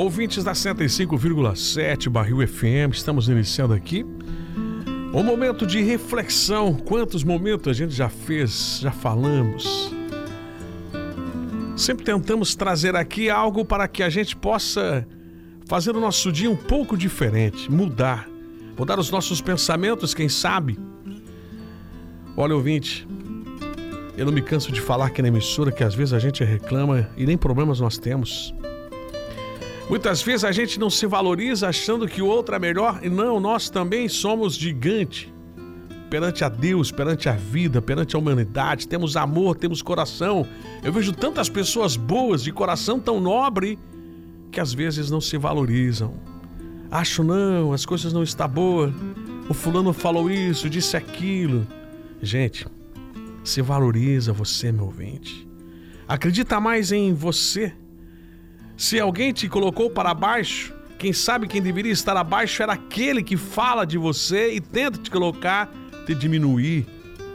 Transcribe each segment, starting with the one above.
Ouvintes da 105,7 Barril FM, estamos iniciando aqui um momento de reflexão. Quantos momentos a gente já fez, já falamos. Sempre tentamos trazer aqui algo para que a gente possa fazer o nosso dia um pouco diferente, mudar os nossos pensamentos, quem sabe. Olha, ouvinte, eu não me canso de falar aqui na emissora que às vezes a gente reclama e nem problemas nós temos. Muitas vezes a gente não se valoriza achando que o outro é melhor, e não, nós também somos gigante perante a Deus, perante a vida, perante a humanidade. Temos amor, temos coração. Eu vejo tantas pessoas boas, de coração tão nobre, que às vezes não se valorizam. Acho não, as coisas não estão boas, o fulano falou isso, disse aquilo. Gente, se valoriza você, meu ouvinte. Acredita mais em você. Se alguém te colocou para baixo, quem sabe quem deveria estar abaixo era aquele que fala de você e tenta te colocar, te diminuir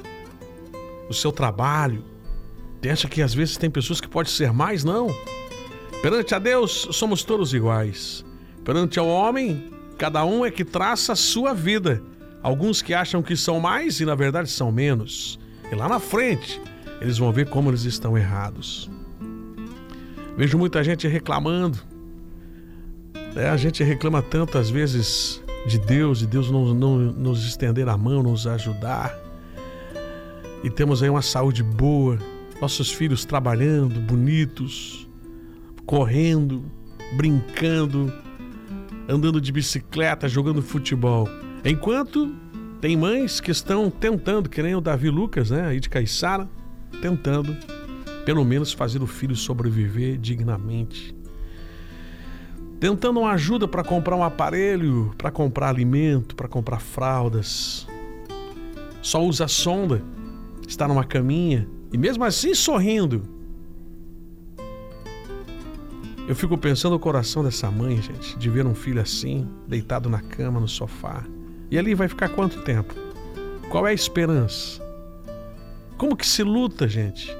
o seu trabalho. Você acha que às vezes tem pessoas que podem ser mais? Não. Perante a Deus, somos todos iguais. Perante ao homem, cada um é que traça a sua vida. Alguns que acham que são mais e na verdade são menos. E lá na frente, eles vão ver como eles estão errados. Vejo muita gente reclamando. A gente reclama tantas vezes de Deus não nos estender a mão, nos ajudar. E temos aí uma saúde boa, nossos filhos trabalhando, bonitos, correndo, brincando, andando de bicicleta, jogando futebol. Enquanto tem mães que estão tentando, que nem o Davi Lucas, né, aí de Caiçara, tentando pelo menos fazer o filho sobreviver dignamente. Tentando uma ajuda para comprar um aparelho, para comprar alimento, para comprar fraldas. Só usa a sonda, está numa caminha e mesmo assim sorrindo. Eu fico pensando no coração dessa mãe, gente, de ver um filho assim, deitado na cama, no sofá. E ali vai ficar quanto tempo? Qual é a esperança? Como que se luta, gente?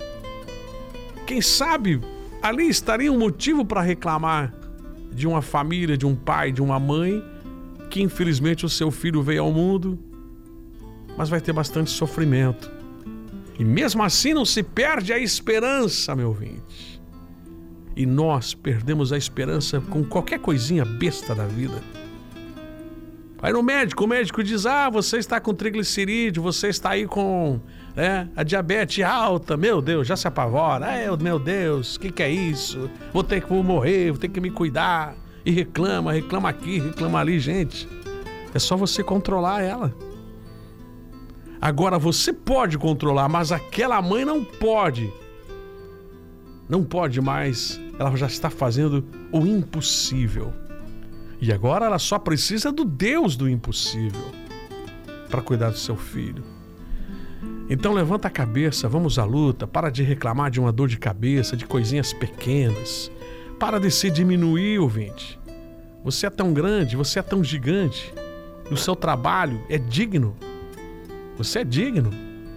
Quem sabe ali estaria um motivo para reclamar de uma família, de um pai, de uma mãe, que infelizmente o seu filho veio ao mundo, mas vai ter bastante sofrimento. E mesmo assim não se perde a esperança, meu ouvinte. E nós perdemos a esperança com qualquer coisinha besta da vida. Aí no médico, o médico diz, você está com triglicerídeo, você está aí com a diabetes alta. Meu Deus, já se apavora. Meu Deus, o que é isso? Vou morrer, vou ter que me cuidar. E reclama aqui, reclama ali. Gente, é só você controlar ela. Agora você pode controlar, mas aquela mãe não pode. Não pode mais, ela já está fazendo o impossível. E agora ela só precisa do Deus do impossível para cuidar do seu filho. Então levanta a cabeça, vamos à luta. Para de reclamar de uma dor de cabeça, de coisinhas pequenas. Para de se diminuir, ouvinte. Você é tão grande, você é tão gigante. O seu trabalho é digno. Você é digno.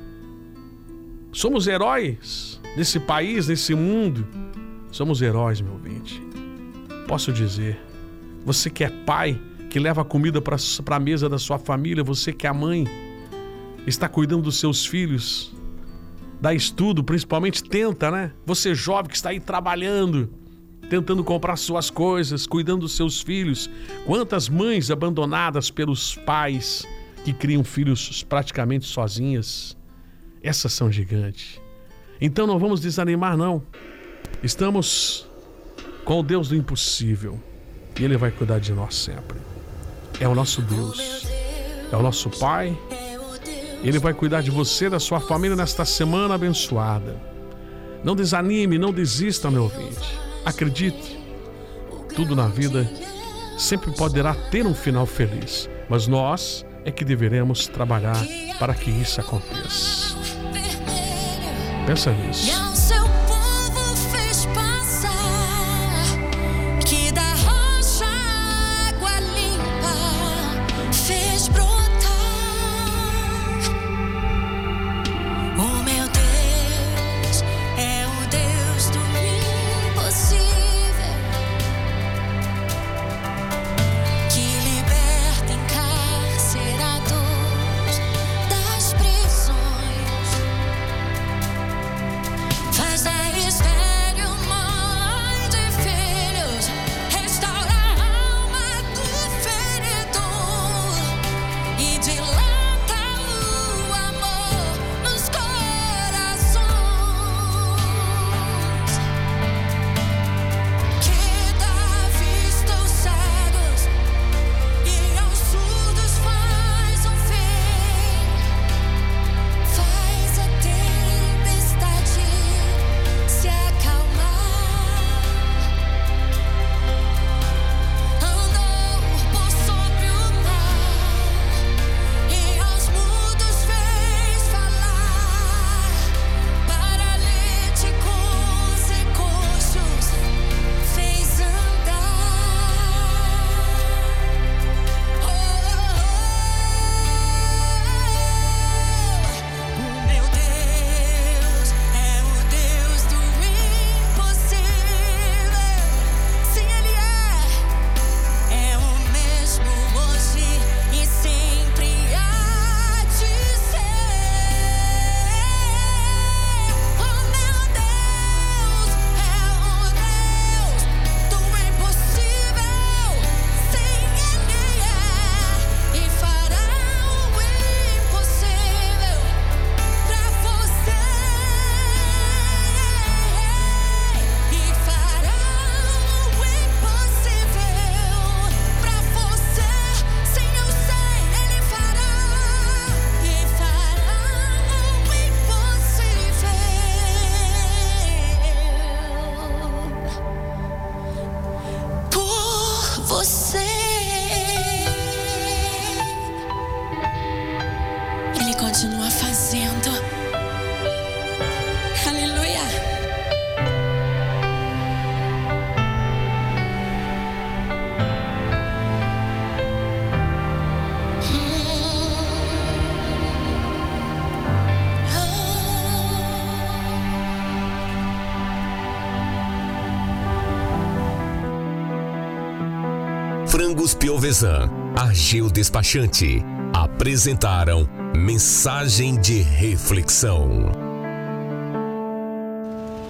Somos heróis desse país, desse mundo. Somos heróis, meu ouvinte. Posso dizer... Você que é pai, que leva comida para a mesa da sua família, você que é a mãe, está cuidando dos seus filhos, dá estudo, principalmente tenta, né? Você jovem que está aí trabalhando, tentando comprar suas coisas, cuidando dos seus filhos. Quantas mães abandonadas pelos pais que criam filhos praticamente sozinhas. Essas são gigantes. Então não vamos desanimar, não. Estamos com o Deus do impossível. E Ele vai cuidar de nós sempre. É o nosso Deus. É o nosso Pai. Ele vai cuidar de você, da sua família nesta semana abençoada. Não desanime, não desista, meu ouvinte. Acredite. Tudo na vida sempre poderá ter um final feliz. Mas nós é que deveremos trabalhar para que isso aconteça. Pensa nisso. Frangos Piovesan, Ageu Despachante, apresentaram Mensagem de Reflexão.